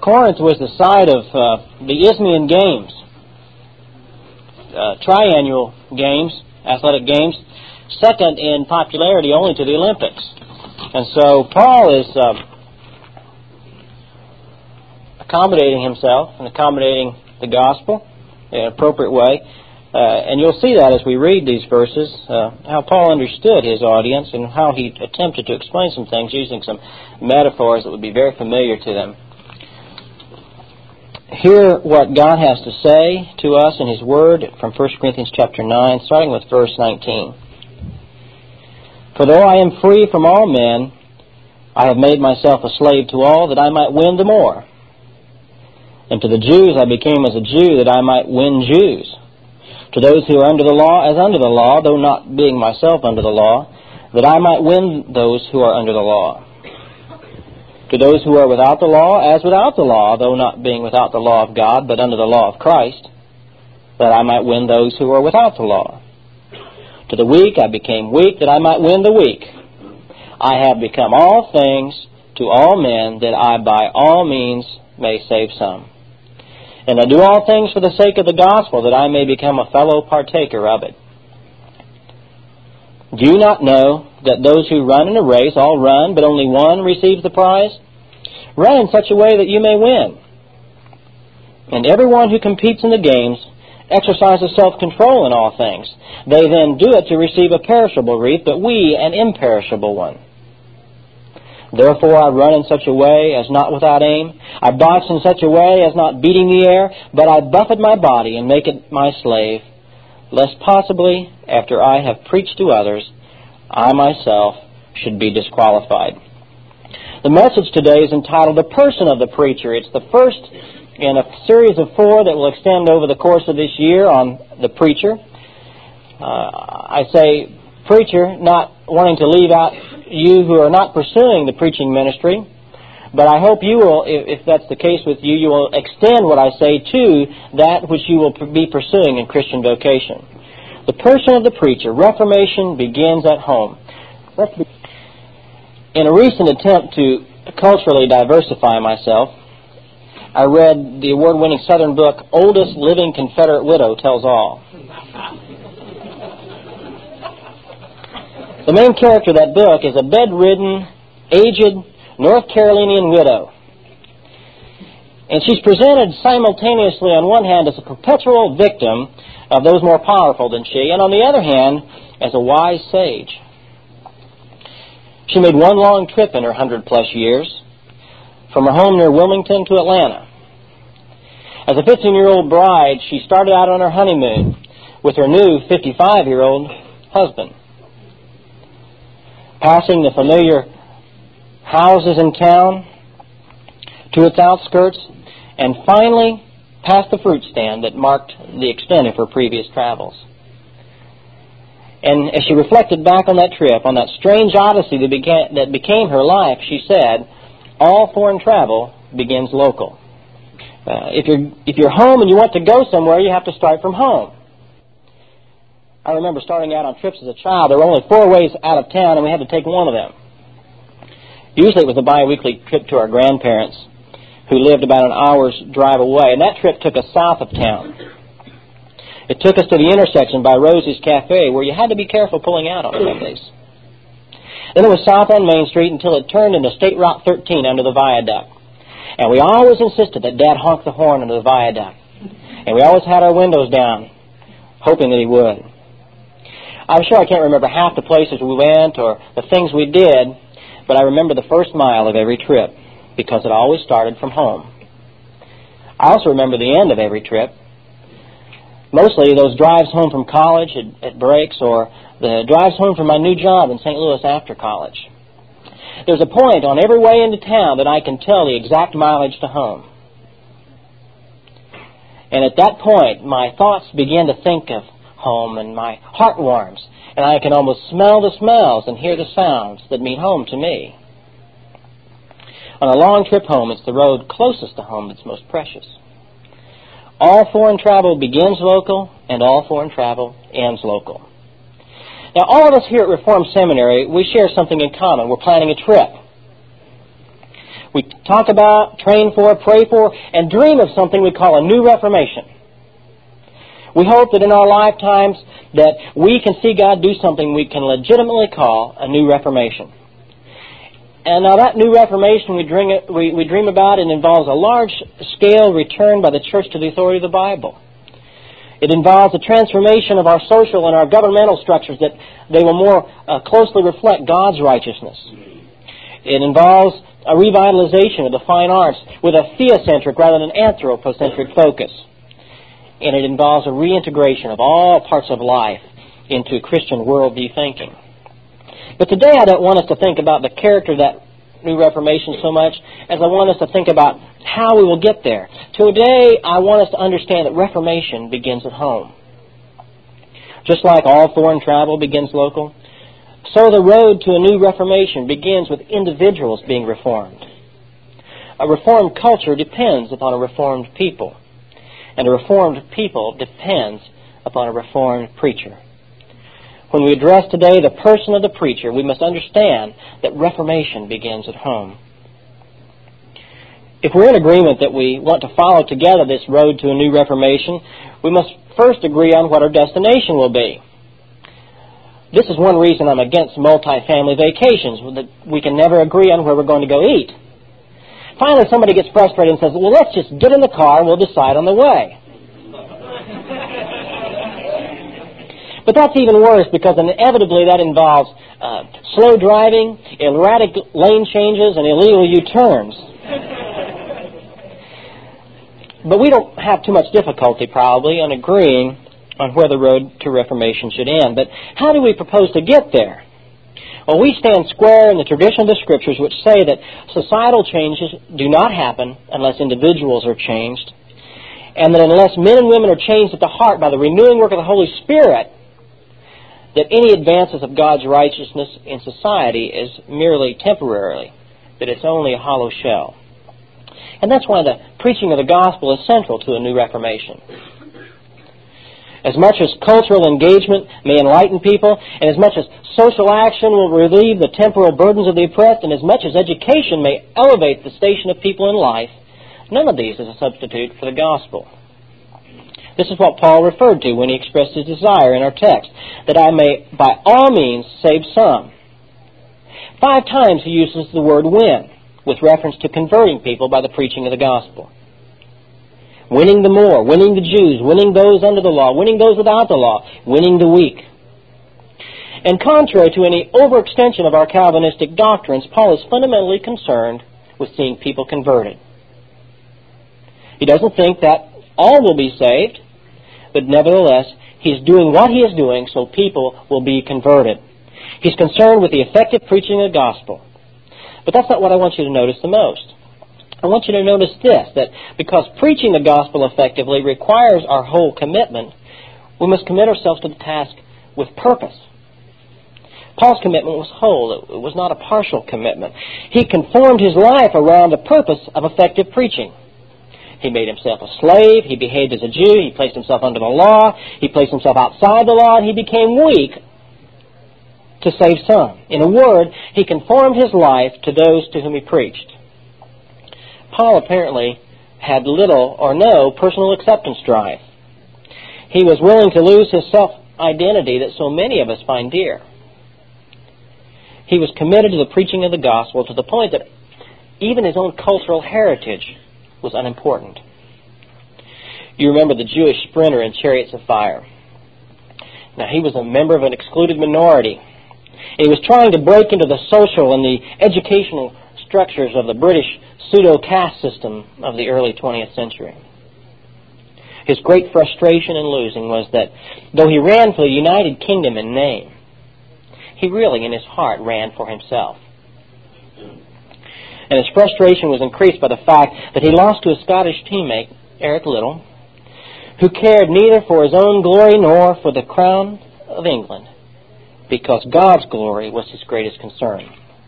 Corinth was the site of the Isthmian Games, triannual games, athletic games, second in popularity only to the Olympics. And so Paul is accommodating himself and accommodating the gospel in an appropriate way. And you'll see that as we read these verses, how Paul understood his audience and how he attempted to explain some things using some metaphors that would be very familiar to them. Hear what God has to say to us in His Word from 1 Corinthians chapter 9, starting with verse 19. For though I am free from all men, I have made myself a slave to all, that I might win the more. And to the Jews I became as a Jew, that I might win Jews. To those who are under the law, as under the law, though not being myself under the law, that I might win those who are under the law. To those who are without the law, as without the law, though not being without the law of God, but under the law of Christ, that I might win those who are without the law. To the weak I became weak, that I might win the weak. I have become all things to all men, that I by all means may save some. And I do all things for the sake of the gospel, that I may become a fellow partaker of it. Do you not know that those who run in a race all run, but only one receives the prize? Run in such a way that you may win. And everyone who competes in the games exercises self-control in all things. They then do it to receive a perishable wreath, but we an imperishable one. Therefore I run in such a way as not without aim. I box in such a way as not beating the air, but I buffet my body and make it my slave, lest possibly, after I have preached to others, I myself should be disqualified. The message today is entitled The Person of the Preacher. It's the first in a series of 4 that will extend over the course of this year on the preacher. I say preacher, not wanting to leave out you who are not pursuing the preaching ministry, but I hope you will, if that's the case with you, you will extend what I say to that which you will be pursuing in Christian vocation. The person of the preacher. Reformation begins at home. In a recent attempt to culturally diversify myself, I read the award-winning Southern book, Oldest Living Confederate Widow Tells All. The main character of that book is a bedridden, aged North Carolinian widow. And she's presented simultaneously on one hand as a perpetual victim of those more powerful than she, and on the other hand as a wise sage. She made one long trip in her 100-plus years, from her home near Wilmington to Atlanta. As a 15-year-old bride, she started out on her honeymoon with her new 55-year-old husband. Passing the familiar houses in town to its outskirts, and finally past the fruit stand that marked the extent of her previous travels. And as she reflected back on that trip, on that strange odyssey that became her life, she said, all foreign travel begins local. If you're home and you want to go somewhere, you have to start from home. I remember starting out on trips as a child. There were only 4 ways out of town, and we had to take one of them. Usually it was a bi-weekly trip to our grandparents, who lived about an hour's drive away, and that trip took us south of town. It took us to the intersection by Rosie's Cafe, where you had to be careful pulling out on Sundays. Then it was south on Main Street until it turned into State Route 13 under the viaduct. And we always insisted that Dad honk the horn under the viaduct. And we always had our windows down, hoping that he would. I'm sure I can't remember half the places we went or the things we did, but I remember the first mile of every trip, because it always started from home. I also remember the end of every trip. Mostly those drives home from college at breaks, or the drives home from my new job in St. Louis after college. There's a point on every way into town that I can tell the exact mileage to home. And at that point, my thoughts begin to think of home, and my heart warms, and I can almost smell the smells and hear the sounds that mean home to me. On a long trip home, it's the road closest to home that's most precious. All foreign travel begins local, and all foreign travel ends local. Now, all of us here at Reformed Seminary, we share something in common. We're planning a trip. We talk about, train for, pray for, and dream of something we call a new Reformation. We hope that in our lifetimes that we can see God do something we can legitimately call a new Reformation. And now that new Reformation we dream about, it involves a large-scale return by the church to the authority of the Bible. It involves a transformation of our social and our governmental structures that they will more closely reflect God's righteousness. It involves a revitalization of the fine arts with a theocentric rather than anthropocentric focus. And it involves a reintegration of all parts of life into Christian worldview thinking. But today I don't want us to think about the character of that new Reformation so much as I want us to think about how we will get there. Today I want us to understand that Reformation begins at home. Just like all foreign travel begins local, so the road to a new Reformation begins with individuals being reformed. A reformed culture depends upon a reformed people, and a reformed people depends upon a reformed preacher. When we address today the person of the preacher, we must understand that Reformation begins at home. If we're in agreement that we want to follow together this road to a new Reformation, we must first agree on what our destination will be. This is one reason I'm against multi-family vacations, that we can never agree on where we're going to go eat. Finally, somebody gets frustrated and says, well, let's just get in the car and we'll decide on the way. But that's even worse because inevitably that involves slow driving, erratic lane changes, and illegal U-turns. But we don't have too much difficulty probably in agreeing on where the road to Reformation should end. But how do we propose to get there? Well, we stand square in the tradition of the Scriptures which say that societal changes do not happen unless individuals are changed, and that unless men and women are changed at the heart by the renewing work of the Holy Spirit, that any advances of God's righteousness in society is merely temporary, that it's only a hollow shell. And that's why the preaching of the gospel is central to a new Reformation. As much as cultural engagement may enlighten people, and as much as social action will relieve the temporal burdens of the oppressed, and as much as education may elevate the station of people in life, none of these is a substitute for the gospel. This is what Paul referred to when he expressed his desire in our text, that I may by all means save some. 5 times he uses the word win, with reference to converting people by the preaching of the gospel. Winning the more, winning the Jews, winning those under the law, winning those without the law, winning the weak. And contrary to any overextension of our Calvinistic doctrines, Paul is fundamentally concerned with seeing people converted. He doesn't think that all will be saved, but nevertheless, he's doing what he is doing so people will be converted. He's concerned with the effective preaching of the gospel. But that's not what I want you to notice the most. I want you to notice this, that because preaching the gospel effectively requires our whole commitment, we must commit ourselves to the task with purpose. Paul's commitment was whole. It was not a partial commitment. He conformed his life around the purpose of effective preaching. He made himself a slave. He behaved as a Jew. He placed himself under the law. He placed himself outside the law, and he became weak to save some. In a word, he conformed his life to those to whom he preached. Paul apparently had little or no personal acceptance drive. He was willing to lose his self-identity that so many of us find dear. He was committed to the preaching of the gospel to the point that even his own cultural heritage was unimportant. You remember the Jewish sprinter in Chariots of Fire. Now, he was a member of an excluded minority. And he was trying to break into the social and the educational structures of the British pseudo-caste system of the early 20th century. His great frustration in losing was that though he ran for the United Kingdom in name, he really in his heart ran for himself. And his frustration was increased by the fact that he lost to a Scottish teammate, Eric Liddell, who cared neither for his own glory nor for the crown of England, because God's glory was his greatest concern.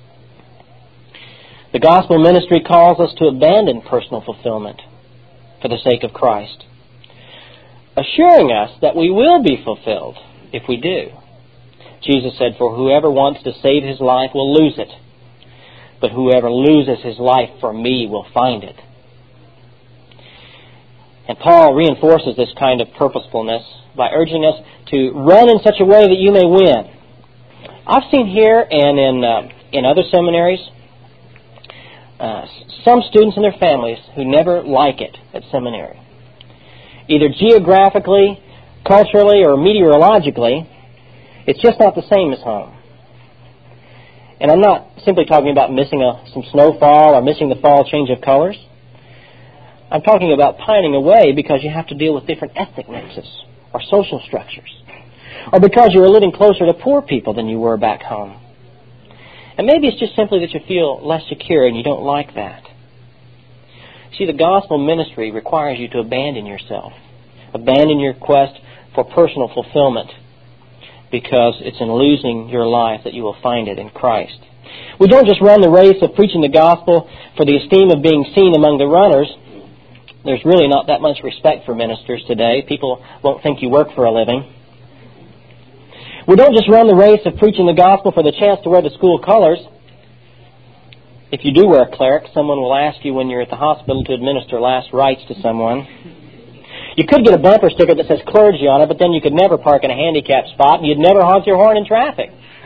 The gospel ministry calls us to abandon personal fulfillment for the sake of Christ, assuring us that we will be fulfilled if we do. Jesus said, "For whoever wants to save his life will lose it. but whoever loses his life for me will find it. And Paul reinforces this kind of purposefulness by urging us to run in such a way that you may win. I've seen here and in other seminaries some students and their families who never like it at seminary. Either geographically, culturally, or meteorologically, it's just not the same as home. And I'm not simply talking about missing some snowfall or missing the fall change of colors. I'm talking about pining away because you have to deal with different ethnic mixes or social structures, or because you're living closer to poor people than you were back home. And maybe it's just simply that you feel less secure and you don't like that. See, the gospel ministry requires you to abandon yourself, abandon your quest for personal fulfillment, because it's in losing your life that you will find it in Christ. We don't just run the race of preaching the gospel for the esteem of being seen among the runners. There's really not that much respect for ministers today. People won't think you work for a living. We don't just run the race of preaching the gospel for the chance to wear the school colors. If you do wear a cleric, someone will ask you when you're at the hospital to administer last rites to someone. You could get a bumper sticker that says clergy on it, but then you could never park in a handicapped spot and you'd never honk your horn in traffic.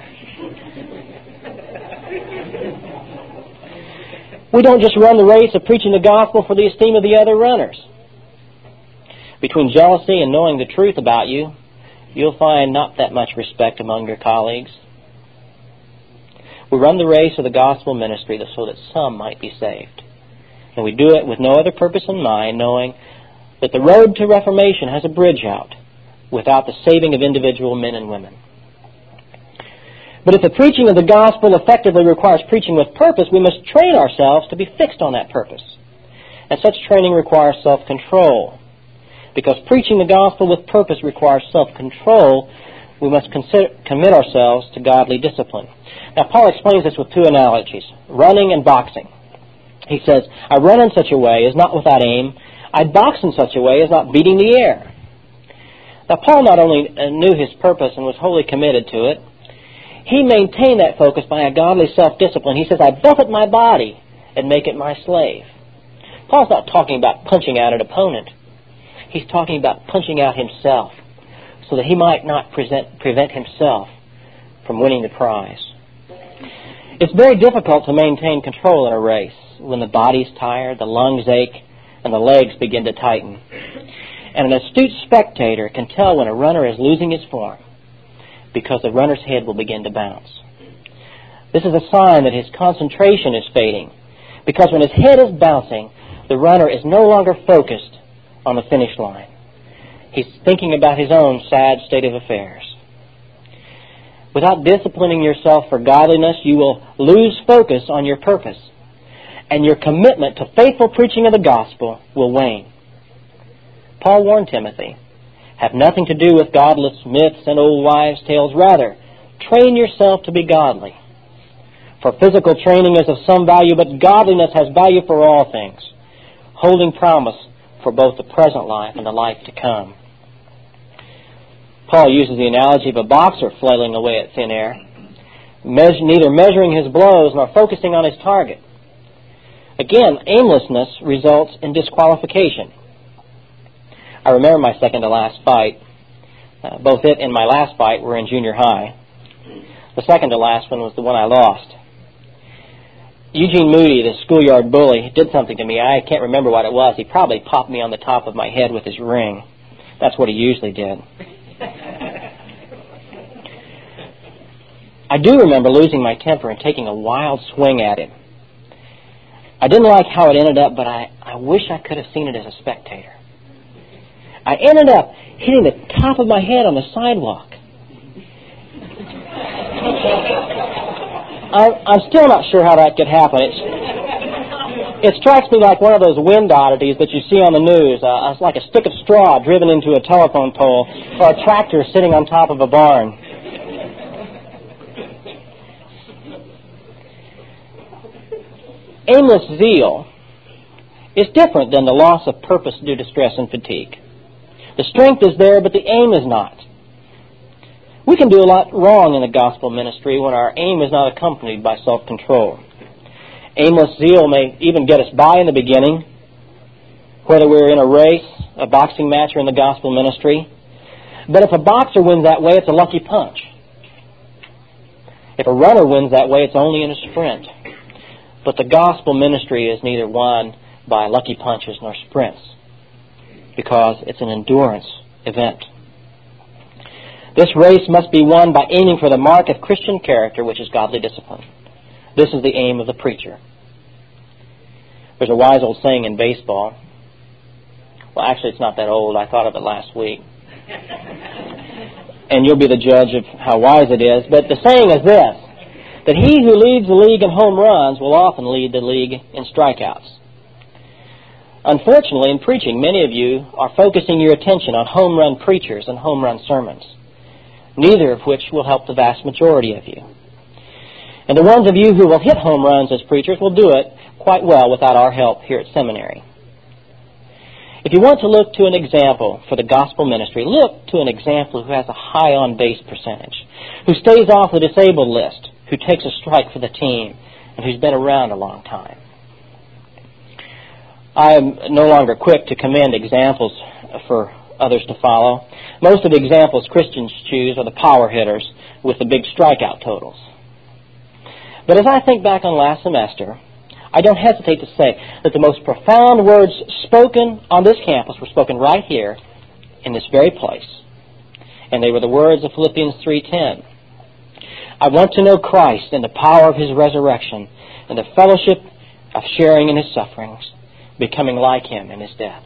We don't just run the race of preaching the gospel for the esteem of the other runners. Between jealousy and knowing the truth about you, you'll find not that much respect among your colleagues. We run the race of the gospel ministry so that some might be saved. And we do it with no other purpose in mind, knowing that the road to reformation has a bridge out without the saving of individual men and women. But if the preaching of the gospel effectively requires preaching with purpose, we must train ourselves to be fixed on that purpose. And such training requires self-control. Because preaching the gospel with purpose requires self-control, we must commit ourselves to godly discipline. Now, Paul explains this with two analogies, running and boxing. He says, I run in such a way as not without aim. I box in such a way as not beating the air. Now, Paul not only knew his purpose and was wholly committed to it, he maintained that focus by a godly self-discipline. He says, I buffet my body and make it my slave. Paul's not talking about punching out an opponent. He's talking about punching out himself so that he might not prevent himself from winning the prize. It's very difficult to maintain control in a race when the body's tired, the lungs ache, and the legs begin to tighten. And an astute spectator can tell when a runner is losing his form because the runner's head will begin to bounce. This is a sign that his concentration is fading, because when his head is bouncing, the runner is no longer focused on the finish line. He's thinking about his own sad state of affairs. Without disciplining yourself for godliness, you will lose focus on your purpose, and your commitment to faithful preaching of the gospel will wane. Paul warned Timothy, have nothing to do with godless myths and old wives' tales. Rather, train yourself to be godly. For physical training is of some value, but godliness has value for all things, holding promise for both the present life and the life to come. Paul uses the analogy of a boxer flailing away at thin air, neither measuring his blows nor focusing on his target. Again, aimlessness results in disqualification. I remember my second to last fight. Both it and my last fight were in junior high. The second to last one was the one I lost. Eugene Moody, the schoolyard bully, did something to me. I can't remember what it was. He probably popped me on the top of my head with his ring. That's what he usually did. I do remember losing my temper and taking a wild swing at him. I didn't like how it ended up, but I wish I could have seen it as a spectator. I ended up hitting the top of my head on the sidewalk. I'm still not sure how that could happen. It strikes me like one of those wind oddities that you see on the news. It's like a stick of straw driven into a telephone pole or a tractor sitting on top of a barn. Aimless zeal is different than the loss of purpose due to stress and fatigue. The strength is there, but the aim is not. We can do a lot wrong in the gospel ministry when our aim is not accompanied by self-control. Aimless zeal may even get us by in the beginning, whether we're in a race, a boxing match, or in the gospel ministry. But if a boxer wins that way, it's a lucky punch. If a runner wins that way, it's only in a sprint. But the gospel ministry is neither won by lucky punches nor sprints, because it's an endurance event. This race must be won by aiming for the mark of Christian character, which is godly discipline. This is the aim of the preacher. There's a wise old saying in baseball. Well, actually, it's not that old. I thought of it last week. And you'll be the judge of how wise it is. But the saying is this, that he who leads the league in home runs will often lead the league in strikeouts. Unfortunately, in preaching, many of you are focusing your attention on home run preachers and home run sermons, neither of which will help the vast majority of you. And the ones of you who will hit home runs as preachers will do it quite well without our help here at seminary. If you want to look to an example for the gospel ministry, look to an example who has a high on-base percentage, who stays off the disabled list, who takes a strike for the team, and who's been around a long time. I am no longer quick to commend examples for others to follow. Most of the examples Christians choose are the power hitters with the big strikeout totals. But as I think back on last semester, I don't hesitate to say that the most profound words spoken on this campus were spoken right here in this very place. And they were the words of Philippians 3:10. I want to know Christ and the power of His resurrection and the fellowship of sharing in His sufferings, becoming like Him in His death.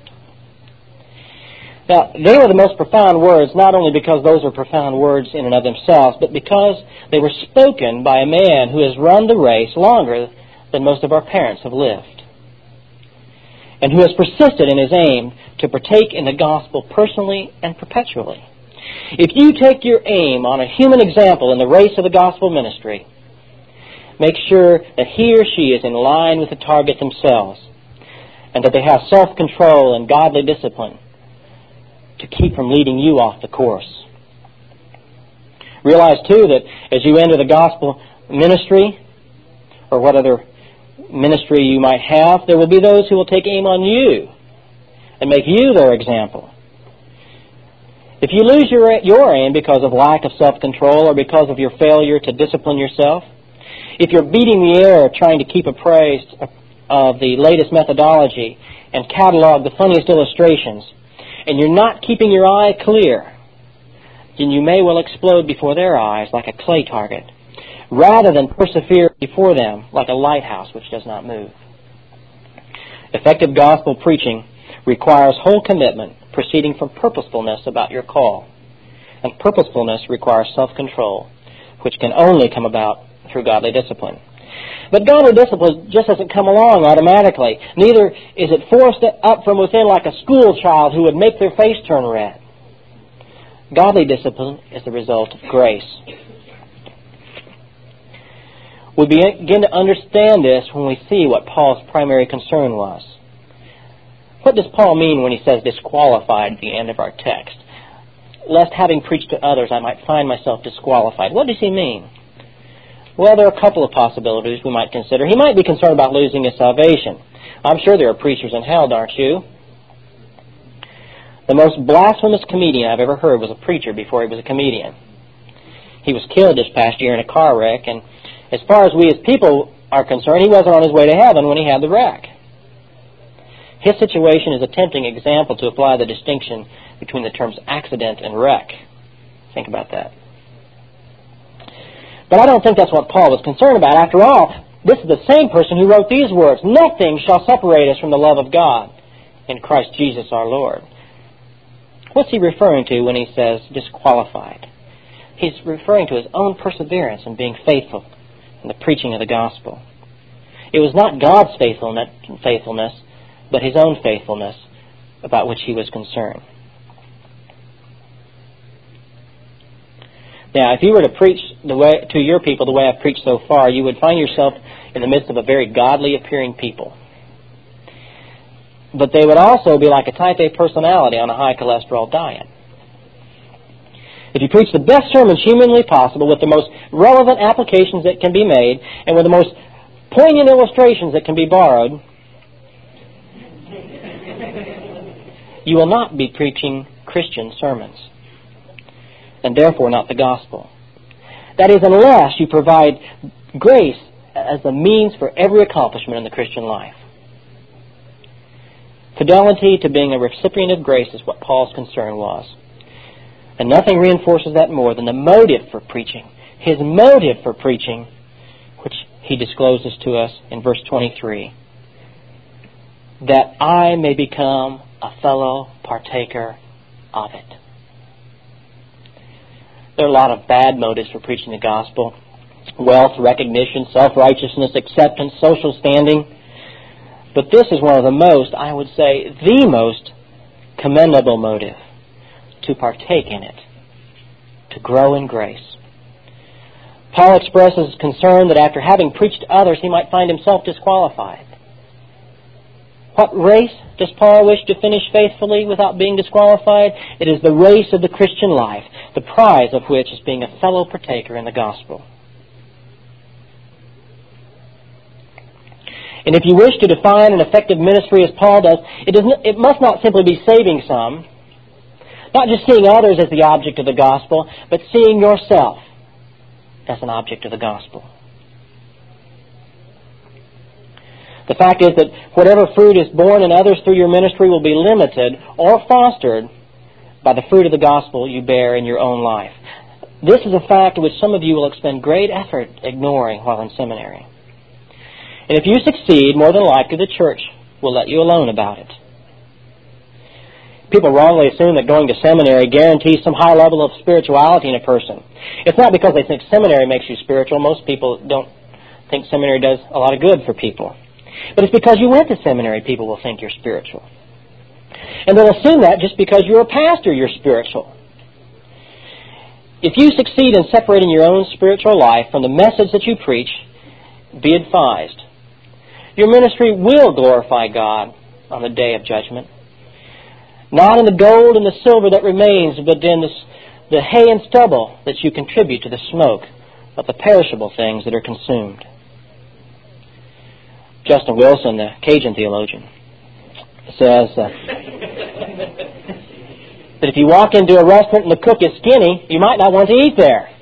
Now, they were the most profound words, not only because those are profound words in and of themselves, but because they were spoken by a man who has run the race longer than most of our parents have lived, and who has persisted in his aim to partake in the gospel personally and perpetually. If you take your aim on a human example in the race of the gospel ministry, make sure that he or she is in line with the target themselves, and that they have self-control and godly discipline to keep from leading you off the course. Realize, too, that as you enter the gospel ministry, or what other ministry you might have, there will be those who will take aim on you and make you their example. If you lose your aim because of lack of self-control or because of your failure to discipline yourself, if you're beating the air trying to keep appraised of the latest methodology and catalog the funniest illustrations, and you're not keeping your eye clear, then you may well explode before their eyes like a clay target, rather than persevere before them like a lighthouse which does not move. Effective gospel preaching requires whole commitment proceeding from purposefulness about your call. And purposefulness requires self-control, which can only come about through godly discipline. But godly discipline just doesn't come along automatically. Neither is it forced up from within like a school child who would make their face turn red. Godly discipline is the result of grace. We begin to understand this when we see what Paul's primary concern was. What does Paul mean when he says disqualified at the end of our text? Lest having preached to others, I might find myself disqualified. What does he mean? Well, there are a couple of possibilities we might consider. He might be concerned about losing his salvation. I'm sure there are preachers in hell, aren't you? The most blasphemous comedian I've ever heard was a preacher before he was a comedian. He was killed this past year in a car wreck, and as far as we as people are concerned, he wasn't on his way to heaven when he had the wreck. His situation is a tempting example to apply the distinction between the terms accident and wreck. Think about that. But I don't think that's what Paul was concerned about. After all, this is the same person who wrote these words, "Nothing shall separate us from the love of God in Christ Jesus our Lord." What's he referring to when he says disqualified? He's referring to his own perseverance in being faithful in the preaching of the gospel. It was not God's faithfulness, but his own faithfulness about which he was concerned. Now, if you were to preach to your people the way I've preached so far, you would find yourself in the midst of a very godly-appearing people. But they would also be like a type A personality on a high-cholesterol diet. If you preach the best sermons humanly possible with the most relevant applications that can be made and with the most poignant illustrations that can be borrowed, you will not be preaching Christian sermons, and therefore not the gospel. That is, unless you provide grace as the means for every accomplishment in the Christian life. Fidelity to being a recipient of grace is what Paul's concern was. And nothing reinforces that more than the motive for preaching. His motive for preaching, which he discloses to us in verse 23. That I may become a fellow partaker of it. There are a lot of bad motives for preaching the gospel. Wealth, recognition, self-righteousness, acceptance, social standing. But this is one of the most, I would say, the most commendable motive. To partake in it. To grow in grace. Paul expresses concern that after having preached to others, he might find himself disqualified. What race does Paul wish to finish faithfully without being disqualified? It is the race of the Christian life, the prize of which is being a fellow partaker in the gospel. And if you wish to define an effective ministry as Paul does, it must not simply be saving some, not just seeing others as the object of the gospel, but seeing yourself as an object of the gospel. The fact is that whatever fruit is born in others through your ministry will be limited or fostered by the fruit of the gospel you bear in your own life. This is a fact which some of you will expend great effort ignoring while in seminary. And if you succeed, more than likely the church will let you alone about it. People wrongly assume that going to seminary guarantees some high level of spirituality in a person. It's not because they think seminary makes you spiritual. Most people don't think seminary does a lot of good for people. But it's because you went to seminary, people will think you're spiritual. And they'll assume that just because you're a pastor, you're spiritual. If you succeed in separating your own spiritual life from the message that you preach, be advised. Your ministry will glorify God on the day of judgment. Not in the gold and the silver that remains, but in the hay and stubble that you contribute to the smoke of the perishable things that are consumed. Justin Wilson, the Cajun theologian, says that if you walk into a restaurant and the cook is skinny, you might not want to eat there.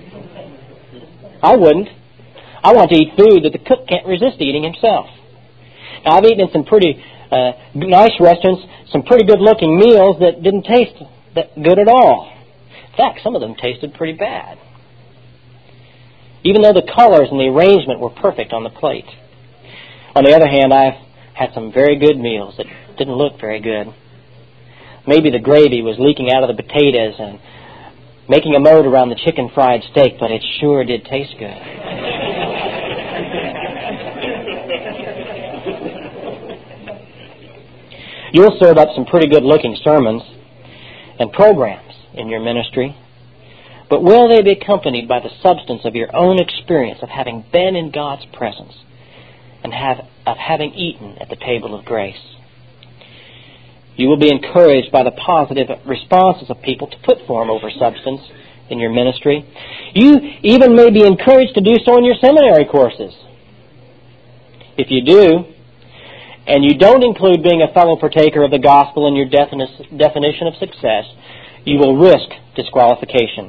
I wouldn't. I want to eat food that the cook can't resist eating himself. Now, I've eaten in some pretty nice restaurants, some pretty good-looking meals that didn't taste that good at all. In fact, some of them tasted pretty bad. Even though the colors and the arrangement were perfect on the plate. On the other hand, I've had some very good meals that didn't look very good. Maybe the gravy was leaking out of the potatoes and making a moat around the chicken fried steak, but it sure did taste good. You'll serve up some pretty good-looking sermons and programs in your ministry, but will they be accompanied by the substance of your own experience of having been in God's presence and of having eaten at the table of grace? You will be encouraged by the positive responses of people to put form over substance in your ministry. You even may be encouraged to do so in your seminary courses. If you do, and you don't include being a fellow partaker of the gospel in your definition of success, you will risk disqualification.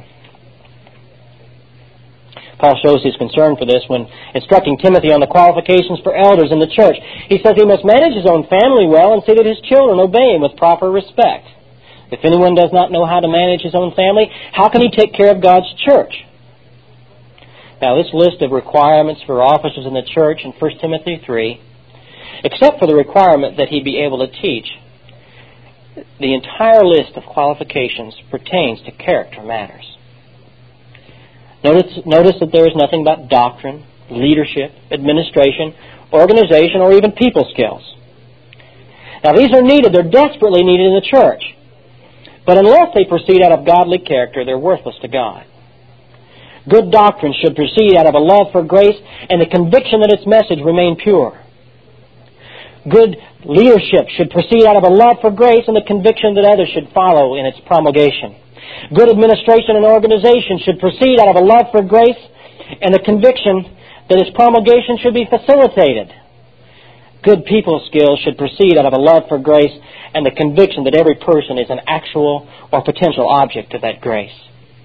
Paul shows his concern for this when instructing Timothy on the qualifications for elders in the church. He says he must manage his own family well and see that his children obey him with proper respect. If anyone does not know how to manage his own family, how can he take care of God's church? Now, this list of requirements for officers in the church in 1 Timothy 3, except for the requirement that he be able to teach, the entire list of qualifications pertains to character matters. Notice that there is nothing about doctrine, leadership, administration, organization, or even people skills. Now, these are needed. They're desperately needed in the church. But unless they proceed out of godly character, they're worthless to God. Good doctrine should proceed out of a love for grace and the conviction that its message remain pure. Good leadership should proceed out of a love for grace and the conviction that others should follow in its promulgation. Good administration and organization should proceed out of a love for grace and the conviction that its promulgation should be facilitated. Good people skills should proceed out of a love for grace and the conviction that every person is an actual or potential object of that grace.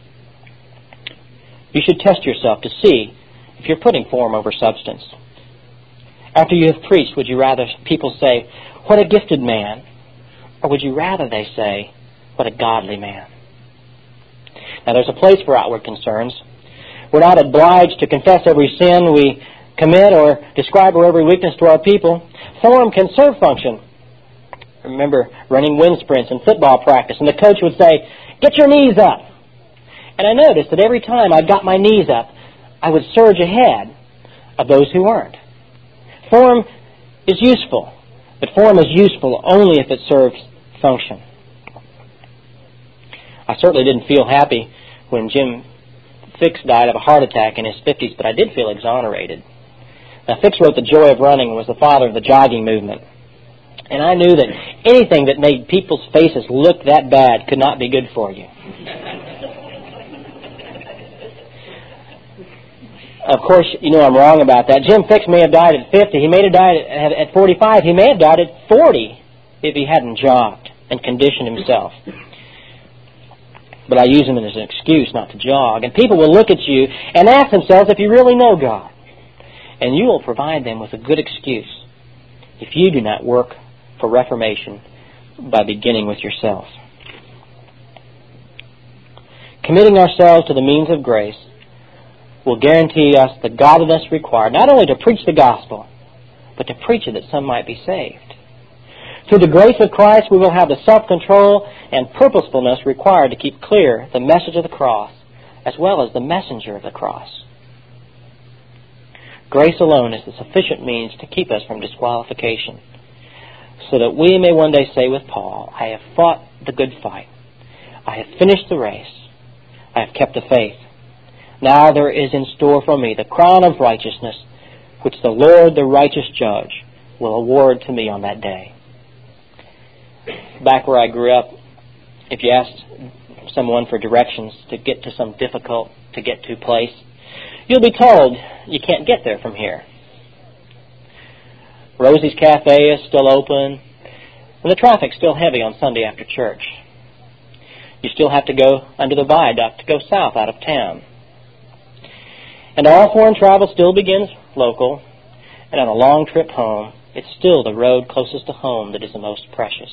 You should test yourself to see if you're putting form over substance. After you have preached, would you rather people say, "What a gifted man," or would you rather they say, "What a godly man"? Now, there's a place for outward concerns. We're not obliged to confess every sin we commit or describe every weakness to our people. Form can serve function. I remember running wind sprints in football practice, and the coach would say, "Get your knees up." And I noticed that every time I got my knees up, I would surge ahead of those who weren't. Form is useful, but form is useful only if it serves function. I certainly didn't feel happy when Jim Fix died of a heart attack in his 50s, but I did feel exonerated. Now, Fix wrote The Joy of Running and was the father of the jogging movement. And I knew that anything that made people's faces look that bad could not be good for you. Of course, you know I'm wrong about that. Jim Fix may have died at 50. He may have died at 45. He may have died at 40 if he hadn't jogged and conditioned himself. But I use him as an excuse not to jog. And people will look at you and ask themselves if you really know God. And you will provide them with a good excuse if you do not work for reformation by beginning with yourself. Committing ourselves to the means of grace will guarantee us the godliness required, not only to preach the gospel, but to preach it that some might be saved. Through the grace of Christ, we will have the self-control and purposefulness required to keep clear the message of the cross, as well as the messenger of the cross. Grace alone is the sufficient means to keep us from disqualification, so that we may one day say with Paul, "I have fought the good fight. I have finished the race. I have kept the faith. Now there is in store for me the crown of righteousness, which the Lord, the righteous judge, will award to me on that day." Back where I grew up, if you asked someone for directions to get to some difficult to get to place, you'll be told you can't get there from here. Rosie's Cafe is still open, and the traffic's still heavy on Sunday after church. You still have to go under the viaduct to go south out of town. And all foreign travel still begins local, and on a long trip home, it's still the road closest to home that is the most precious.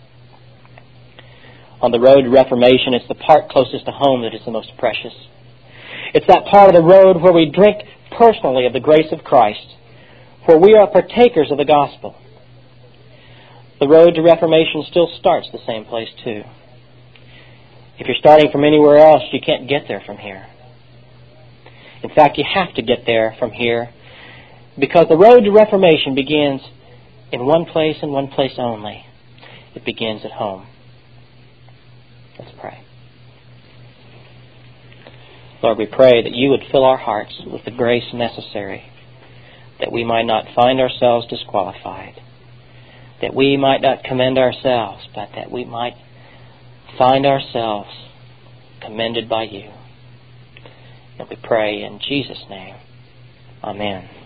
On the road to Reformation, it's the part closest to home that is the most precious. It's that part of the road where we drink personally of the grace of Christ, where we are partakers of the gospel. The road to Reformation still starts the same place too. If you're starting from anywhere else, you can't get there from here. In fact, you have to get there from here, because the road to Reformation begins in one place and one place only. It begins at home. Let's pray. Lord, we pray that you would fill our hearts with the grace necessary, that we might not find ourselves disqualified, that we might not commend ourselves, but that we might find ourselves commended by you. And we pray in Jesus' name. Amen.